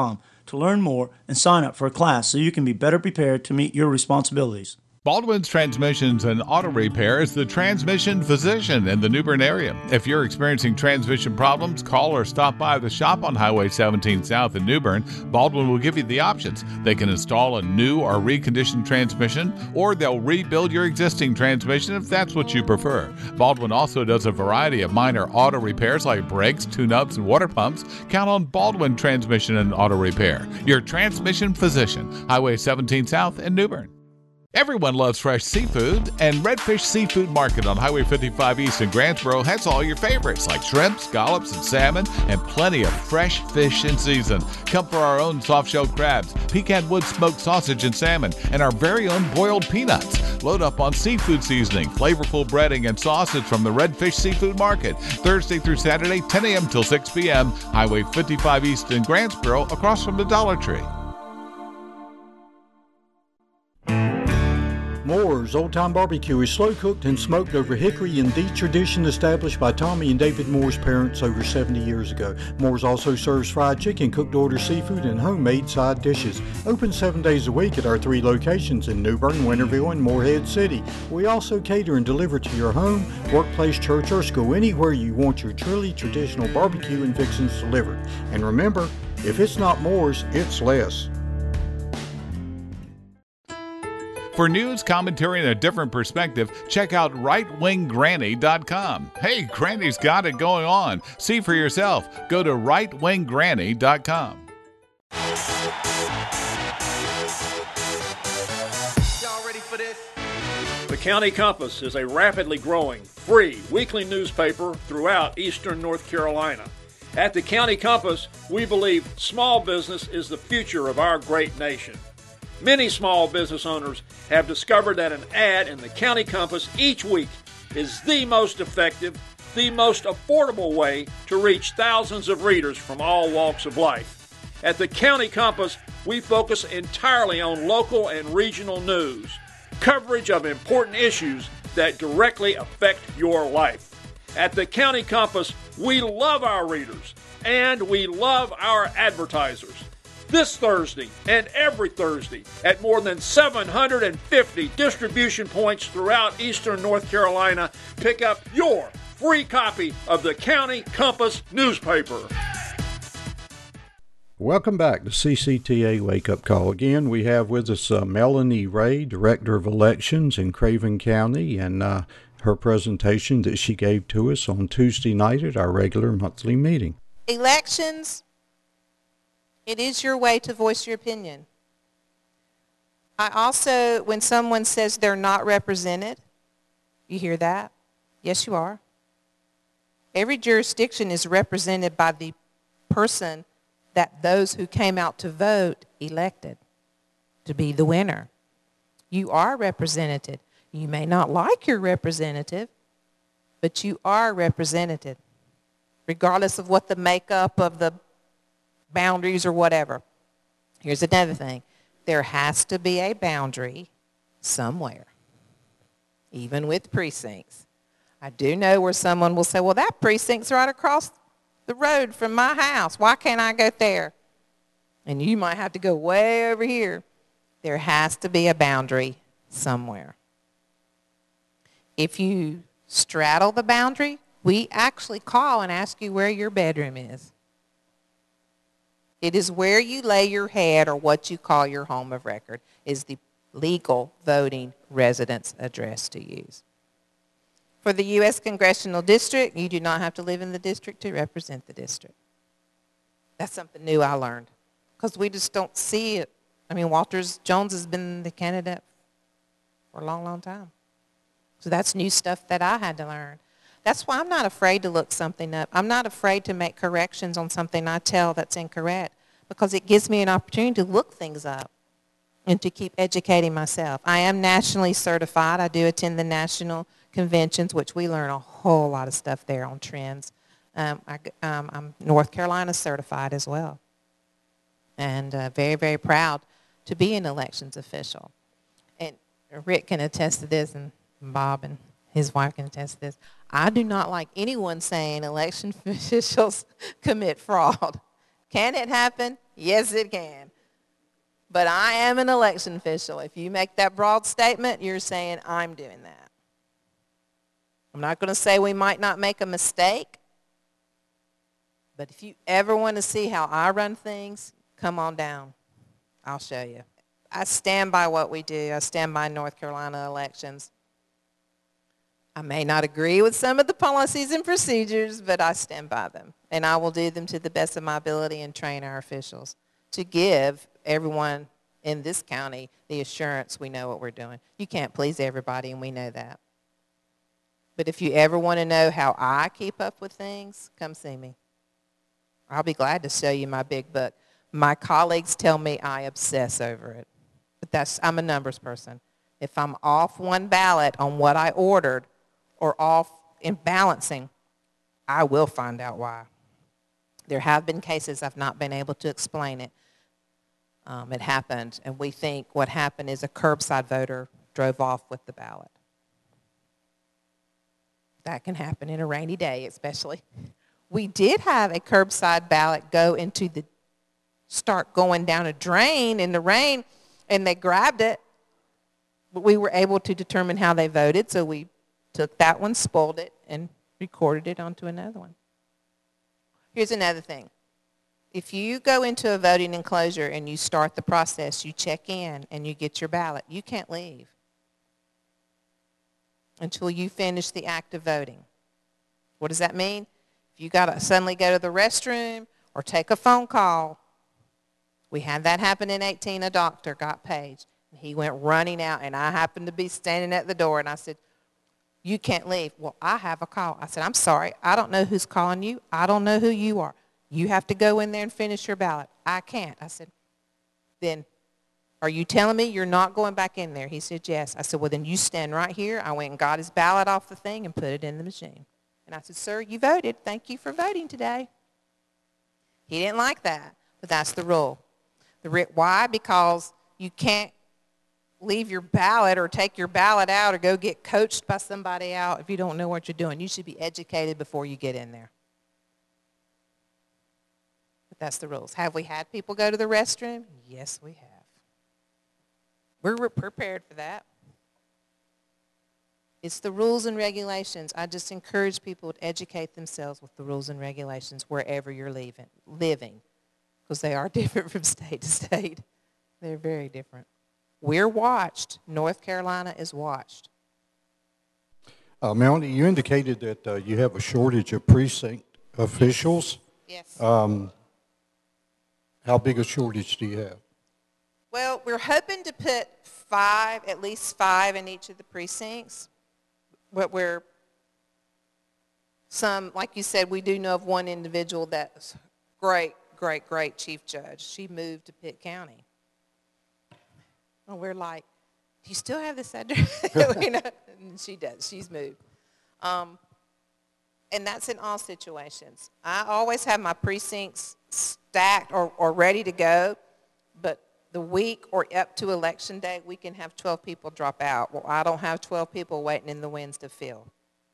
to learn more and sign up for a class so you can be better prepared to meet your responsibilities. Baldwin's Transmissions and Auto Repair is the transmission physician in the New Bern area. If you're experiencing transmission problems, call or stop by the shop on Highway seventeen South in New Bern. Baldwin will give you the options. They can install a new or reconditioned transmission, or they'll rebuild your existing transmission if that's what you prefer. Baldwin also does a variety of minor auto repairs like brakes, tune-ups, and water pumps. Count on Baldwin Transmission and Auto Repair, your transmission physician, Highway seventeen South in New Bern. Everyone loves fresh seafood, and Redfish Seafood Market on Highway fifty-five East in Grantsboro has all your favorites like shrimp, scallops, and salmon, and plenty of fresh fish in season. Come for our own soft-shell crabs, pecan wood smoked sausage and salmon, and our very own boiled peanuts. Load up on seafood seasoning, flavorful breading, and sausage from the Redfish Seafood Market, Thursday through Saturday, ten a.m. till six p.m., Highway fifty-five East in Grantsboro, across from the Dollar Tree. Moore's Old Time Barbecue is slow cooked and smoked over hickory in the tradition established by Tommy and David Moore's parents over seventy years ago. Moore's also serves fried chicken, cooked to order seafood, and homemade side dishes. Open seven days a week at our three locations in New Bern, Winterville, and Morehead City. We also cater and deliver to your home, workplace, church, or school, anywhere you want your truly traditional barbecue and fixings delivered. And remember, if it's not Moore's, it's less. For news, commentary, and a different perspective, check out right wing granny dot com. Hey, Granny's got it going on. See for yourself. Go to right wing granny dot com. Y'all ready for this? The County Compass is a rapidly growing, free weekly newspaper throughout eastern North Carolina. At the County Compass, we believe small business is the future of our great nation. Many small business owners have discovered that an ad in the County Compass each week is the most effective, the most affordable way to reach thousands of readers from all walks of life. At the County Compass, we focus entirely on local and regional news, coverage of important issues that directly affect your life. At the County Compass, we love our readers and we love our advertisers. This Thursday and every Thursday at more than seven hundred fifty distribution points throughout eastern North Carolina, pick up your free copy of the County Compass newspaper. Welcome back to C C T A Wake Up Call. Again, we have with us uh, Melanie Ray, Director of Elections in Craven County, and uh, her presentation that she gave to us on Tuesday night at our regular monthly meeting. Elections, it is your way to voice your opinion. I also, when someone says they're not represented, you hear that? Yes, you are. Every jurisdiction is represented by the person that those who came out to vote elected to be the winner. You are represented. You may not like your representative, but you are represented, regardless of what the makeup of the boundaries or whatever. Here's another thing. There has to be a boundary somewhere, even with precincts. I do know where someone will say, well, that precinct's right across the road from my house. Why can't I go there? And you might have to go way over here. There has to be a boundary somewhere. If you straddle the boundary, we actually call and ask you where your bedroom is. It is where you lay your head, or what you call your home of record, is the legal voting residence address to use. For the U S Congressional District, you do not have to live in the district to represent the district. That's something new I learned, because we just don't see it. I mean, Walters Jones has been the candidate for a long, long time. So that's new stuff that I had to learn. That's why I'm not afraid to look something up. I'm not afraid to make corrections on something I tell that's incorrect, because it gives me an opportunity to look things up and to keep educating myself. I am nationally certified. I do attend the national conventions, which we learn a whole lot of stuff there on trends. Um, I, um, I'm North Carolina certified as well, and uh, very, very proud to be an elections official. And Rick can attest to this, and Bob and his wife can attest to this. I do not like anyone saying election officials commit fraud. Can it happen? Yes, it can. But I am an election official. If you make that broad statement, you're saying I'm doing that. I'm not going to say we might not make a mistake, but if you ever want to see how I run things, come on down. I'll show you. I stand by what we do. I stand by North Carolina elections. I may not agree with some of the policies and procedures, but I stand by them. And I will do them to the best of my ability and train our officials to give everyone in this county the assurance we know what we're doing. You can't please everybody, and we know that. But if you ever want to know how I keep up with things, come see me. I'll be glad to show you my big book. My colleagues tell me I obsess over it. But that's, I'm a numbers person. If I'm off one ballot on what I ordered or off in balancing, I will find out why. There have been cases I've not been able to explain it. Um, it happened, and we think what happened is a curbside voter drove off with the ballot. That can happen in a rainy day, especially. We did have a curbside ballot go into the, start going down a drain in the rain, and they grabbed it. But we were able to determine how they voted, so we took that one, spoiled it, and recorded it onto another one. Here's another thing. If you go into a voting enclosure and you start the process, you check in and you get your ballot, you can't leave until you finish the act of voting. What does that mean? If you got to suddenly go to the restroom or take a phone call, we had that happen in eighteen, a doctor got paged. And he went running out, and I happened to be standing at the door, and I said, you can't leave. Well, I have a call. I said, I'm sorry. I don't know who's calling you. I don't know who you are. You have to go in there and finish your ballot. I can't. I said, then are you telling me you're not going back in there? He said, yes. I said, well, then you stand right here. I went and got his ballot off the thing and put it in the machine. And I said, sir, you voted. Thank you for voting today. He didn't like that, but that's the rule. The re- why? Because you can't leave your ballot or take your ballot out or go get coached by somebody out if you don't know what you're doing. You should be educated before you get in there. But that's the rules. Have we had people go to the restroom? Yes, we have. We're, we're prepared for that. It's the rules and regulations. I just encourage people to educate themselves with the rules and regulations wherever you're leaving, living, because they are different from state to state. They're very different. We're watched. North Carolina is watched. Uh, Melanie, you indicated that uh, you have a shortage of precinct officials. Yes. Um, how big a shortage do you have? Well, we're hoping to put five, at least five in each of the precincts. But we're, some, like you said, we do know of one individual that's great, great, great chief judge. She moved to Pitt County. And we're like, do you still have this address? You know, and she does. She's moved. Um, and that's in all situations. I always have my precincts stacked or, or ready to go, but the week or up to election day, we can have twelve people drop out. Well, I don't have twelve people waiting in the wings to fill.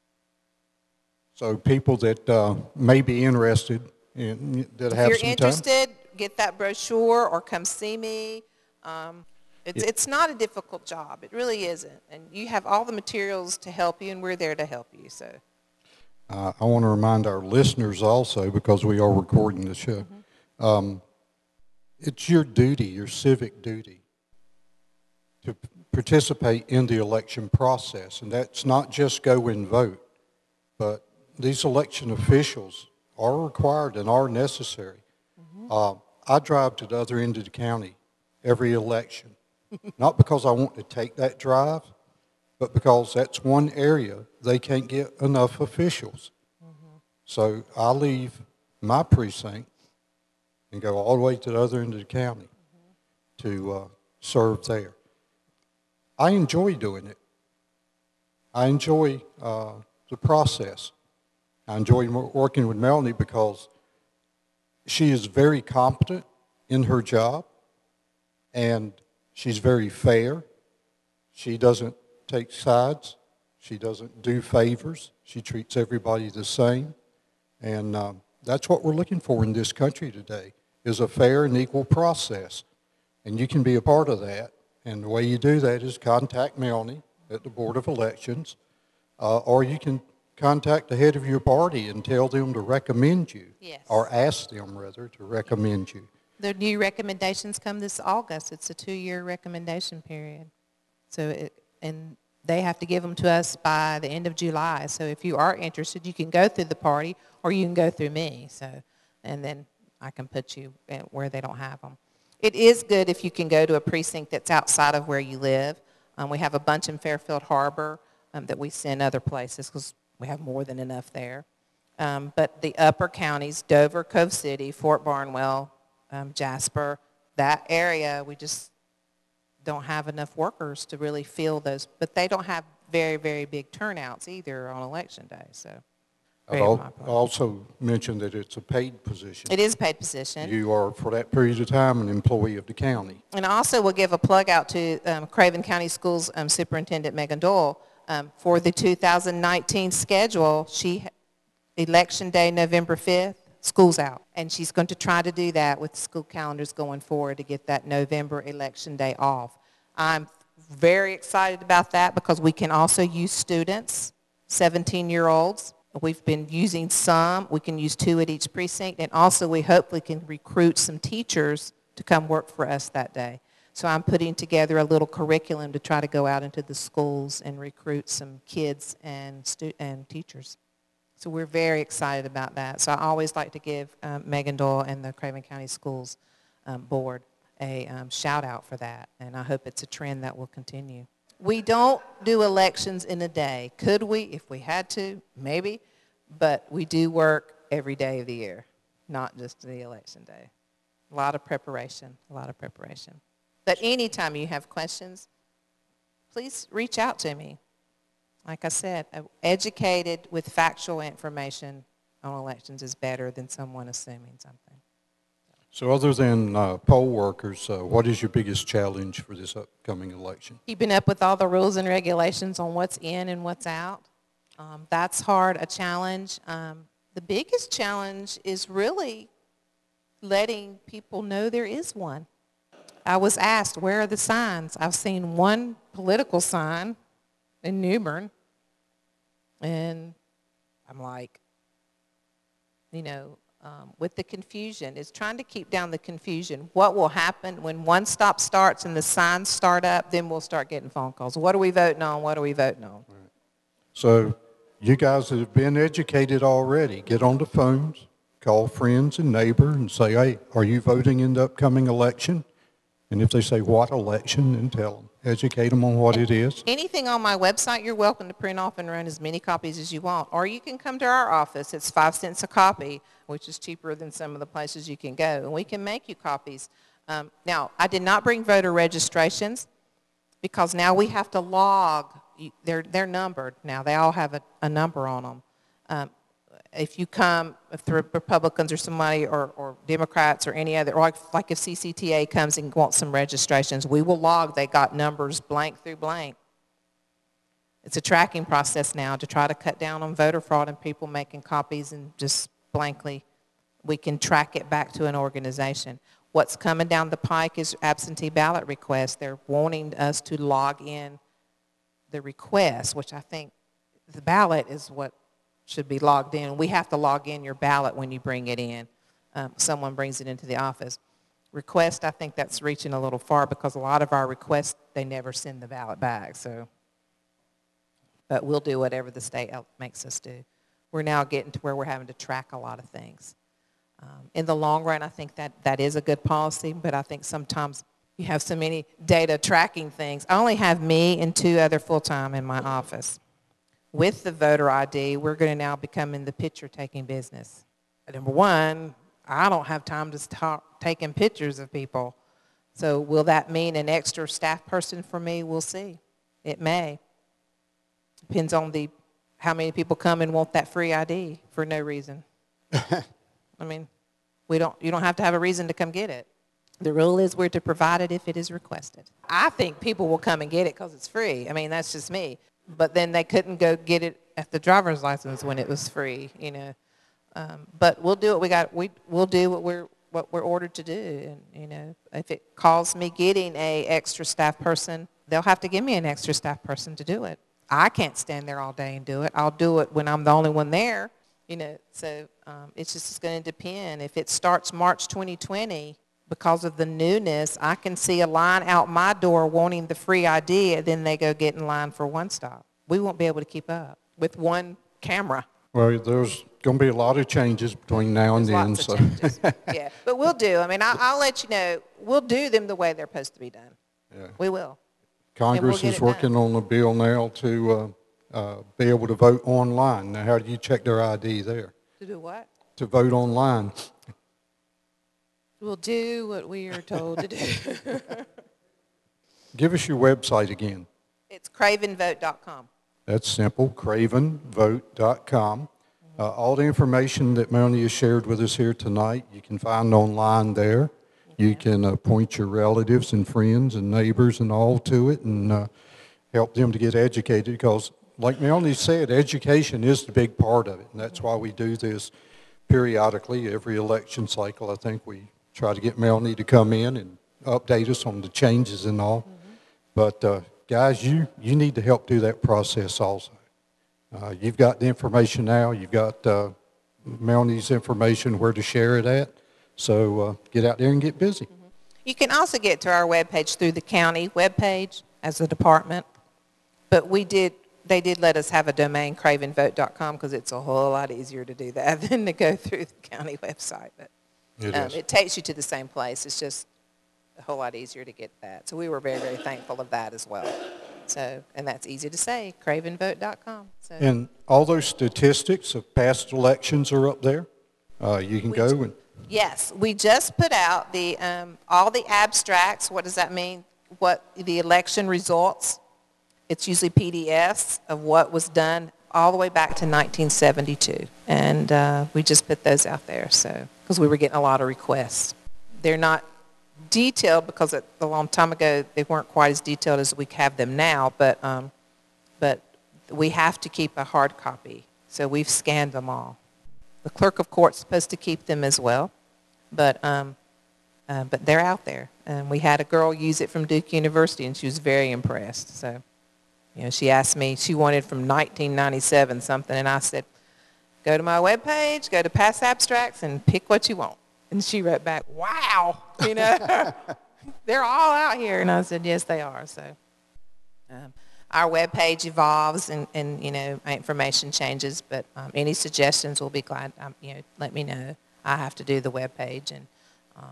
So people that uh, may be interested in that if have you're some interested, time? Get that brochure or come see me. Um, it's, Yeah. it's not a difficult job. It really isn't. And you have all the materials to help you, and we're there to help you. So. Uh, I want to remind our listeners also, because we are recording the show, mm-hmm. um, it's your duty, your civic duty, to p- participate in the election process. And that's not just go and vote, but these election officials are required and are necessary. Mm-hmm. Uh, I drive to the other end of the county every election, not because I want to take that drive, but because that's one area they can't get enough officials. Mm-hmm. So I leave my precinct and go all the way to the other end of the county mm-hmm. to uh, serve there. I enjoy doing it. I enjoy uh, the process. I enjoy working with Melanie because she is very competent in her job, and she's very fair. She doesn't take sides. She doesn't do favors. She treats everybody the same. And um, that's what we're looking for in this country today, is a fair and equal process, and you can be a part of that. And the way you do that is contact Melanie at the Board of Elections, uh, or you can contact the head of your party and tell them to recommend you, yes. or ask them, rather, to recommend you. The new recommendations come this August. It's a two-year recommendation period. So, it, and they have to give them to us by the end of July. So if you are interested, you can go through the party or you can go through me. So, and then I can put you where they don't have them. It is good if you can go to a precinct that's outside of where you live. Um, we have a bunch in Fairfield Harbor um, that we send other places because we have more than enough there. Um, but the upper counties, Dover, Cove City, Fort Barnwell, um, Jasper, that area, we just don't have enough workers to really fill those. But they don't have very, very big turnouts either on election day. So. I'd al- also mention that it's a paid position. It is a paid position. You are, for that period of time, an employee of the county. And I also will give a plug out to um, Craven County Schools um, Superintendent Megan Doyle. Um, for the two thousand nineteen schedule, she, election day, November fifth, school's out. And she's going to try to do that with school calendars going forward to get that November election day off. I'm very excited about that because we can also use students, seventeen-year-olds. We've been using some. We can use two at each precinct. And also we hopefully can recruit some teachers to come work for us that day. So I'm putting together a little curriculum to try to go out into the schools and recruit some kids and stu- and teachers. So we're very excited about that. So I always like to give um, Megan Doyle and the Craven County Schools um, Board a um, shout out for that. And I hope it's a trend that will continue. We don't do elections in a day. Could we if we had to? Maybe. But we do work every day of the year, not just the election day. A lot of preparation, a lot of preparation. But anytime you have questions, please reach out to me. Like I said, educated with factual information on elections is better than someone assuming something. So other than uh, poll workers, uh, what is your biggest challenge for this upcoming election? Keeping up with all the rules and regulations on what's in and what's out. Um, that's hard, a challenge. Um, the biggest challenge is really letting people know there is one. I was asked, where are the signs? I've seen one political sign in New Bern, and I'm like, you know, Um, with the confusion, is trying to keep down the confusion. What will happen when one stop starts and the signs start up, then we'll start getting phone calls. What are we voting on? What are we voting on? Right. So you guys that have been educated already, get on the phones, call friends and neighbors and say, hey, are you voting in the upcoming election? And if they say, what election, then tell them. Educate them on what it is. Anything on my website, you're welcome to print off and run as many copies as you want. Or you can come to our office. It's five cents a copy, which is cheaper than some of the places you can go. And we can make you copies. Um, now, I did not bring voter registrations because now we have to log. They're, they're numbered now. They all have a, a number on them. Um, if you come, if the Republicans or somebody, or, or Democrats or any other, or like, like if C C T A comes and wants some registrations, we will log they got numbers blank through blank. It's a tracking process now to try to cut down on voter fraud and people making copies and just blankly. We can track it back to an organization. What's coming down the pike is absentee ballot requests. They're wanting us to log in the request, which I think the ballot is what should be logged in. We have to log in your ballot when you bring it in. Um, someone brings it into the office. Request, I think that's reaching a little far because a lot of our requests, they never send the ballot back. So, but we'll do whatever the state makes us do. We're now getting to where we're having to track a lot of things. Um, in the long run, I think that that is a good policy, but I think sometimes you have so many data tracking things. I only have me and two other full-time in my office. With the voter I D, we're going to now become in the picture-taking business. Number one, I don't have time to start taking pictures of people. So will that mean an extra staff person for me? We'll see. It may. Depends on the how many people come and want that free I D for no reason. I mean, we don't. You don't have to have a reason to come get it. The rule is we're to provide it if it is requested. I think people will come and get it because it's free. I mean, that's just me. But then they couldn't go get it at the driver's license when it was free, you know. Um, but we'll do what we got. We we'll do what we're what we're ordered to do. And, you know, if it calls me getting a extra staff person, they'll have to give me an extra staff person to do it. I can't stand there all day and do it. I'll do it when I'm the only one there, you know. So um, it's just going to depend. If it starts March twenty twenty, because of the newness, I can see a line out my door wanting the free I D, and then they go get in line for One Stop. We won't be able to keep up with one camera. Well, there's going to be a lot of changes between now and then. Lots so. of changes. Yeah, but we'll do. I mean, I'll, I'll let you know. We'll do them the way they're supposed to be done. Yeah. We will. Congress we'll is working on a bill now to uh, uh, be able to vote online. Now, how do you check their I D there? To do what? To vote online. We'll do what we are told to do. Give us your website again. It's craven vote dot com. That's simple, craven vote dot com. Uh, all the information that Melanie has shared with us here tonight, you can find online there. You can uh, point your relatives and friends and neighbors and all to it and uh, help them to get educated because, like Melanie said, education is the big part of it, and that's why we do this periodically. Every election cycle, I think we try to get Melanie to come in and update us on the changes and all. Mm-hmm. But, uh, guys, you, you need to help do that process also. Uh, you've got the information now. You've got uh, Melanie's information, where to share it at. So uh, get out there and get busy. Mm-hmm. You can also get to our webpage through the county webpage as a department. But we did, they did let us have a domain, craven vote dot com, because it's a whole lot easier to do that than to go through the county website. But it, um, is. It takes you to the same place. It's just a whole lot easier to get that. So we were very, very thankful of that as well. So, and that's easy to say, craven vote dot com. So. And all those statistics of past elections are up there. Uh, you can we go ju- and... Yes, we just put out the um, all the abstracts. What does that mean? What the election results? It's usually P D Fs of what was done all the way back to nineteen seventy-two, and uh, we just put those out there. So, because we were getting a lot of requests, they're not detailed because a long time ago they weren't quite as detailed as we have them now. But um, but we have to keep a hard copy, so we've scanned them all. The clerk of court's supposed to keep them as well, but um, uh, but they're out there. And we had a girl use it from Duke University, and she was very impressed. So, you know, she asked me, she wanted from nineteen ninety-seven something, and I said, go to my webpage, go to past abstracts, and pick what you want. And she wrote back, wow, you know, they're all out here. And I said, yes, they are. So um, our webpage evolves, and, and, you know, my information changes, but um, any suggestions, we'll be glad, um, you know, let me know. I have to do the webpage, and um,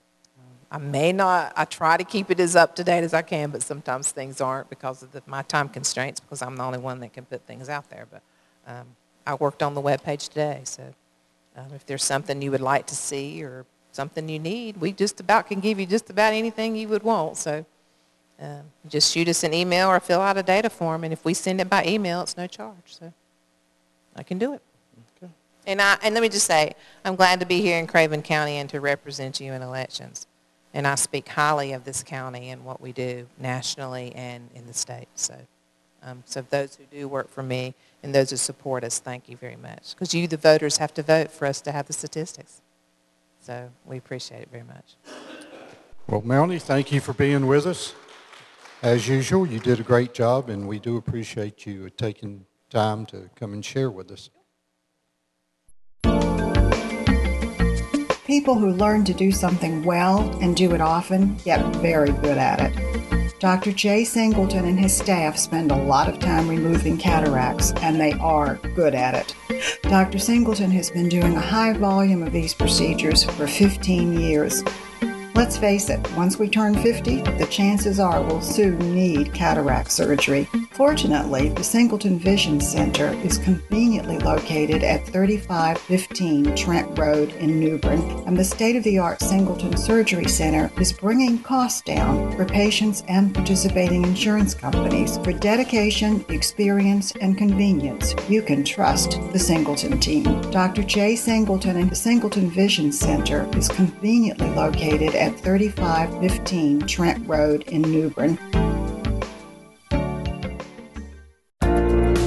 I may not, I try to keep it as up to date as I can, but sometimes things aren't because of the, my time constraints, because I'm the only one that can put things out there. But um, I worked on the webpage today, so um, if there's something you would like to see or something you need, we just about can give you just about anything you would want. So um, just shoot us an email or fill out a data form, and if we send it by email, it's no charge. So I can do it. Okay. And I and let me just say, I'm glad to be here in Craven County and to represent you in elections. And I speak highly of this county and what we do nationally and in the state. So, um, so those who do work for me and those who support us, thank you very much. Because you, the voters, have to vote for us to have the statistics. So we appreciate it very much. Well, Melanie, thank you for being with us. As usual, you did a great job, and we do appreciate you taking time to come and share with us. People who learn to do something well and do it often get very good at it. Doctor Jay Singleton and his staff spend a lot of time removing cataracts, and they are good at it. Doctor Singleton has been doing a high volume of these procedures for fifteen years. Let's face it, once we turn fifty, the chances are we'll soon need cataract surgery. Fortunately, the Singleton Vision Center is conveniently located at thirty-five fifteen Trent Road in New Bern, and the state-of-the-art Singleton Surgery Center is bringing costs down for patients and participating insurance companies. For dedication, experience, and convenience, you can trust the Singleton team. Doctor Jay Singleton and the Singleton Vision Center is conveniently located at thirty-five fifteen Trent Road in New Bern.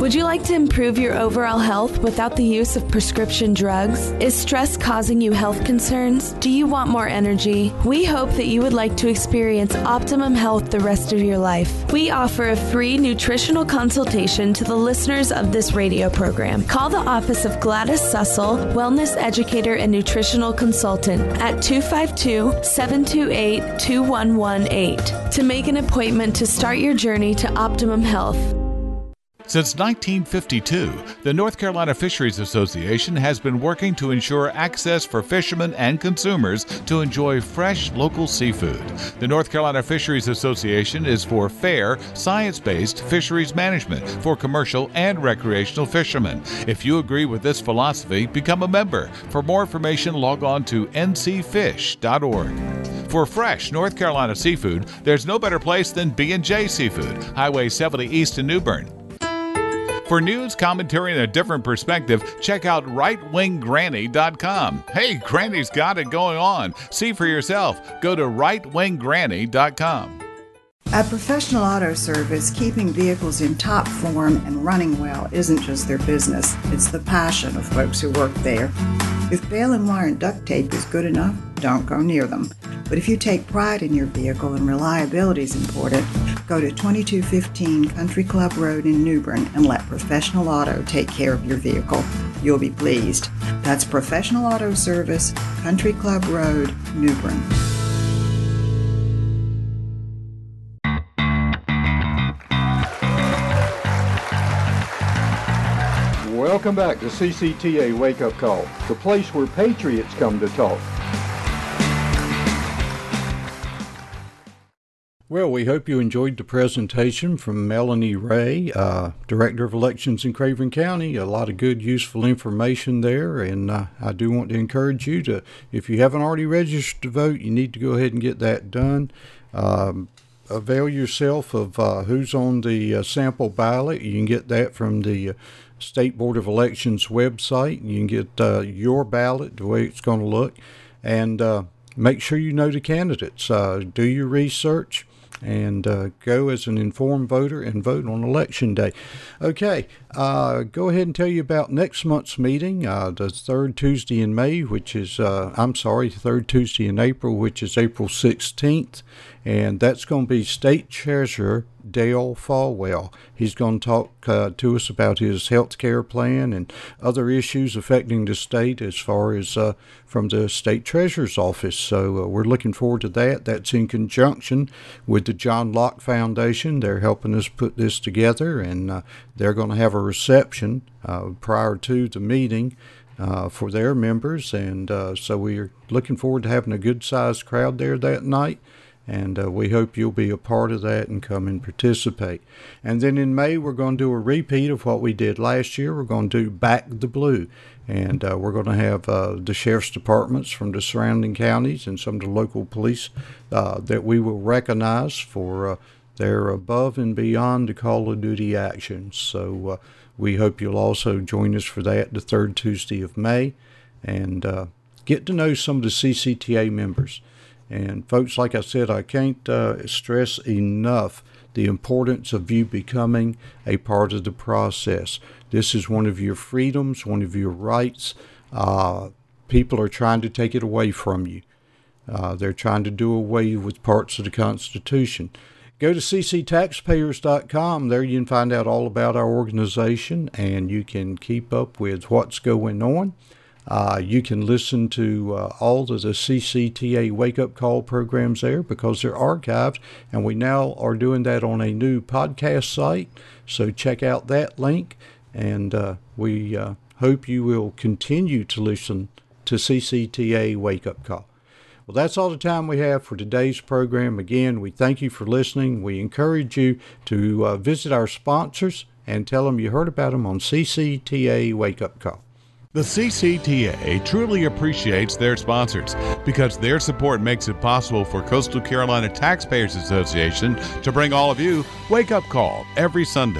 Would you like to improve your overall health without the use of prescription drugs? Is stress causing you health concerns? Do you want more energy? We hope that you would like to experience optimum health the rest of your life. We offer a free nutritional consultation to the listeners of this radio program. Call the office of Gladys Sussel, Wellness Educator and Nutritional Consultant at two five two, seven two eight, two one one eight to make an appointment to start your journey to optimum health. Since nineteen fifty-two, the North Carolina Fisheries Association has been working to ensure access for fishermen and consumers to enjoy fresh local seafood. The North Carolina Fisheries Association is for fair, science-based fisheries management for commercial and recreational fishermen. If you agree with this philosophy, become a member. For more information, log on to n c fish dot org. For fresh North Carolina seafood, there's no better place than B and J Seafood, Highway seventy East in New Bern. For news, commentary, and a different perspective, check out right wing granny dot com. Hey, Granny's got it going on. See for yourself. Go to right wing granny dot com. At Professional Auto Service, keeping vehicles in top form and running well isn't just their business. It's the passion of folks who work there. If bail and wire and duct tape is good enough, don't go near them. But if you take pride in your vehicle and reliability is important, go to twenty-two fifteen Country Club Road in New Bern and let Professional Auto take care of your vehicle. You'll be pleased. That's Professional Auto Service, Country Club Road, New Bern. Welcome back to C C T A Wake Up Call, the place where patriots come to talk. Well, we hope you enjoyed the presentation from Melanie Ray, uh, Director of Elections in Craven County. A lot of good, useful information there, and uh, I do want to encourage you to, if you haven't already registered to vote, you need to go ahead and get that done. Um, avail yourself of uh, who's on the uh, sample ballot. You can get that from the uh, State Board of Elections website. You can get uh, your ballot, the way it's going to look, and uh, make sure you know the candidates. Uh, do your research. And uh, go as an informed voter and vote on Election Day. Okay, uh, go ahead and tell you about next month's meeting, uh, the third Tuesday in May, which is, uh, I'm sorry, third Tuesday in April, which is April sixteenth. And that's going to be State Treasurer Dale Falwell. He's going to talk uh, to us about his health care plan and other issues affecting the state as far as uh, from the State Treasurer's office. So uh, we're looking forward to that. That's in conjunction with the John Locke Foundation. They're helping us put this together, and uh, they're going to have a reception uh, prior to the meeting uh, for their members. And uh, so we're looking forward to having a good-sized crowd there that night. And uh, we hope you'll be a part of that and come and participate. And then in May, we're going to do a repeat of what we did last year. We're going to do Back the Blue. And uh, we're going to have uh, the sheriff's departments from the surrounding counties and some of the local police uh, that we will recognize for uh, their above and beyond the call of duty actions. So uh, we hope you'll also join us for that the third Tuesday of May and uh, get to know some of the C C T A members. And folks, like I said, I can't uh, stress enough the importance of you becoming a part of the process. This is one of your freedoms, one of your rights. Uh, people are trying to take it away from you. Uh, they're trying to do away with parts of the Constitution. Go to c c taxpayers dot com. There you can find out all about our organization, and you can keep up with what's going on. Uh, you can listen to uh, all of the C C T A Wake Up Call programs there because they're archived, and we now are doing that on a new podcast site. So check out that link, and uh, we uh, hope you will continue to listen to C C T A Wake Up Call. Well, that's all the time we have for today's program. Again, we thank you for listening. We encourage you to uh, visit our sponsors and tell them you heard about them on C C T A Wake Up Call. The C C T A truly appreciates their sponsors because their support makes it possible for Coastal Carolina Taxpayers Association to bring all of you Wake Up Call every Sunday.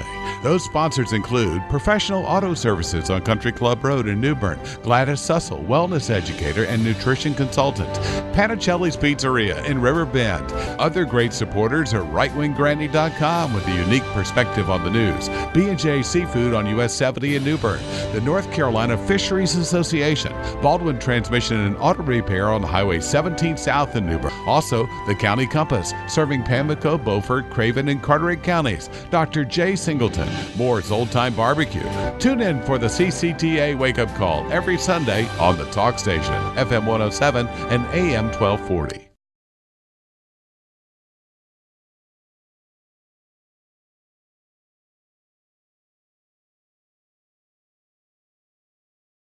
Those sponsors include Professional Auto Services on Country Club Road in New Bern, Gladys Sussel, wellness educator and nutrition consultant, Panicelli's Pizzeria in River Bend. Other great supporters are right wing granny dot com with a unique perspective on the news, B and J Seafood on U S seventy in New Bern, the North Carolina Fisheries Association, Baldwin Transmission and Auto Repair on Highway seventeen South in New Bern. Also, the County Compass, serving Pamlico, Beaufort, Craven, and Carteret counties. Doctor Jay Singleton, Moore's Old Time Barbecue. Tune in for the C C T A Wake Up Call every Sunday on the Talk Station, F M one oh seven and A M twelve forty.